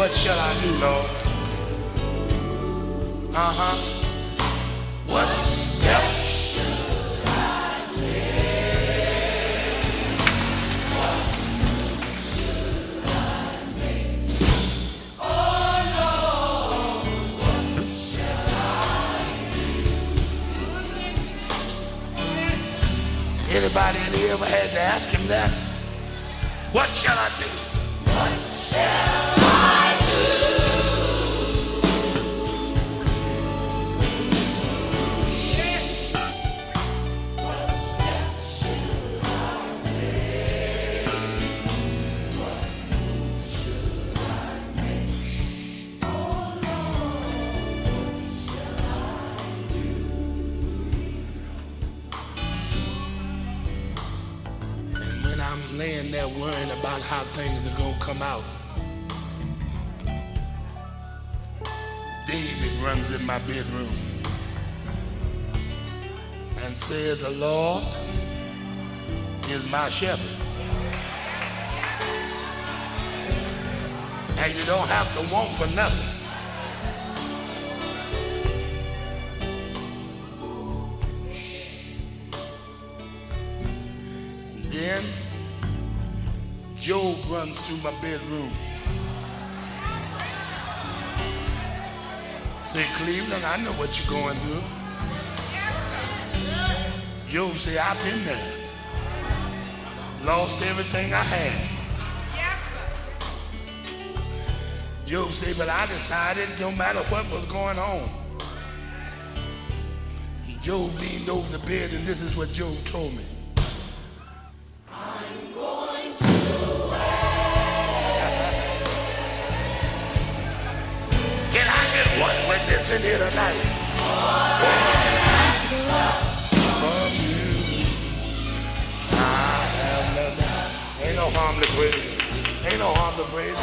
What shall I do, Lord? What step should I take? What should I make? Oh Lord, what shall I do? Anybody in here ever had to ask him that? What shall I do? What shall I do? What steps should I take? What move should I make? Oh Lord, what shall I do? And when I'm laying there worrying about how things are going to come out, David runs in my bedroom and says, the Lord is my shepherd. And you don't have to want for nothing. Then Job runs through my bedroom. Say, Cleveland, I know what you're going through. Job say, I've been there. Lost everything I had. Job say, but I decided no matter what was going on. Job leaned over the bed and this is what Job told me. I'm going to Can I get one witness in here tonight? From you, I have nothing. Ain't no harm to praise. Ain't no harm to praise.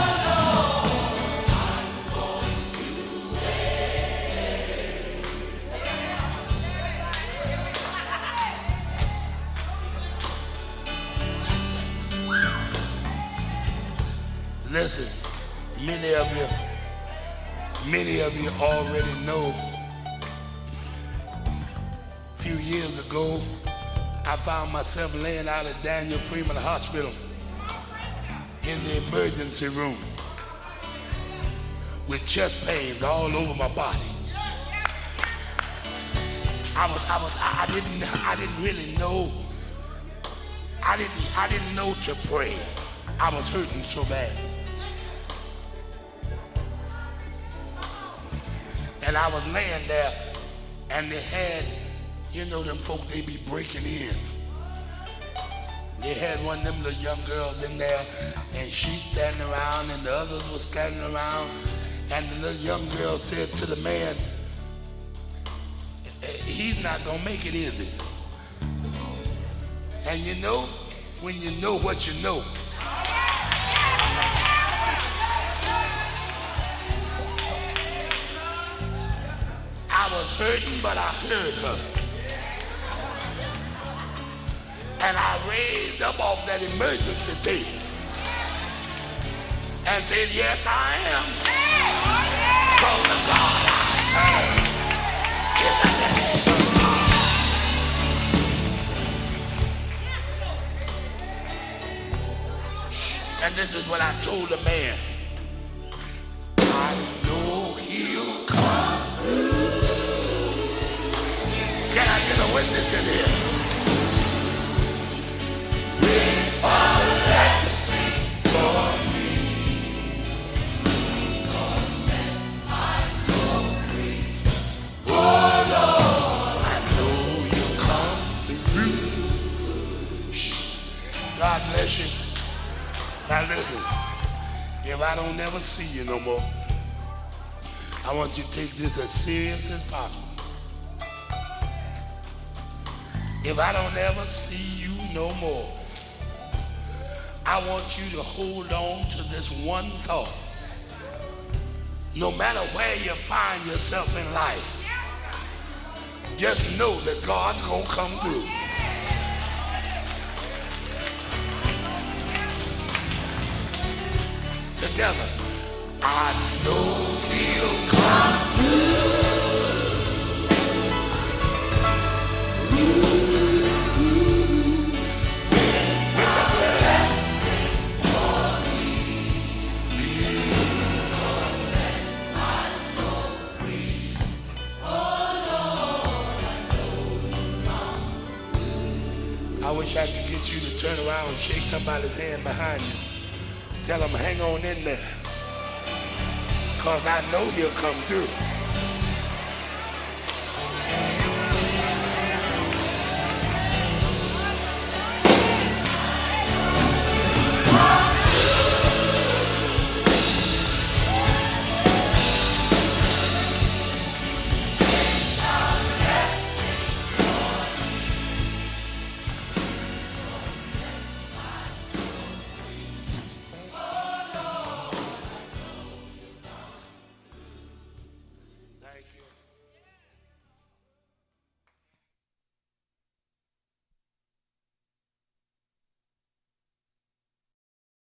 Listen, many of you already know. A few years ago, I found myself laying out at Daniel Freeman Hospital in the emergency room with chest pains all over my body. I didn't really know. I didn't know to pray. I was hurting so bad. And I was laying there, and they had, you know, them folk, they be breaking in. They had one of them little young girls in there, and she's standing around, and the others were standing around, and the little young girl said to the man, he's not gonna make it, is he? And you know, when you know what you know, I was hurting, but I heard her. And I raised up off that emergency table and said, yes, I am. Cause the God I serve is a living God. And this is what I told the man. I know he'll come through. Can I get a witness in here? With a blessing for me. Lord, set my soul free. Oh Lord, I know you'll come through. God bless you. Now listen, if I don't ever see you no more, I want you to take this as serious as possible. If I don't ever see you no more, I want you to hold on to this one thought. No matter where you find yourself in life, just know that God's gonna come through. Together, I know he'll come I wish I could get you to turn around and shake somebody's hand behind you. Tell them, hang on in there. Because I know he'll come through.